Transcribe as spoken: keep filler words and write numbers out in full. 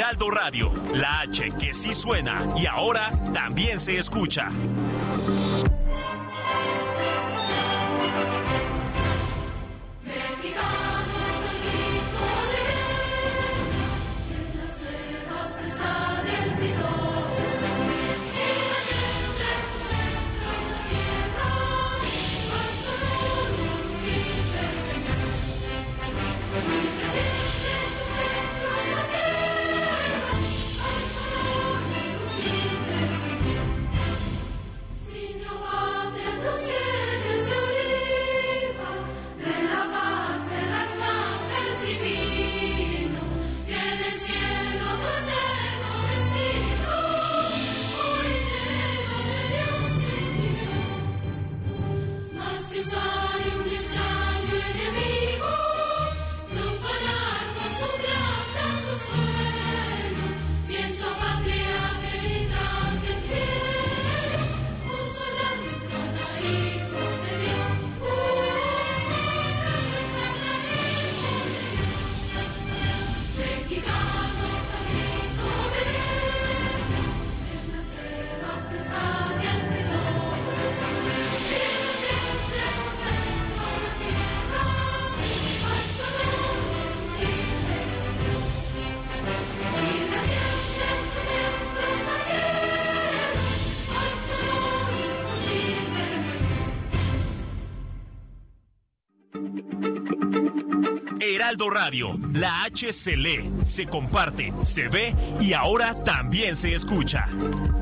Heraldo Radio, la H que sí suena y ahora también se escucha. Heraldo Radio, la H se lee, se comparte, se ve y ahora también se escucha.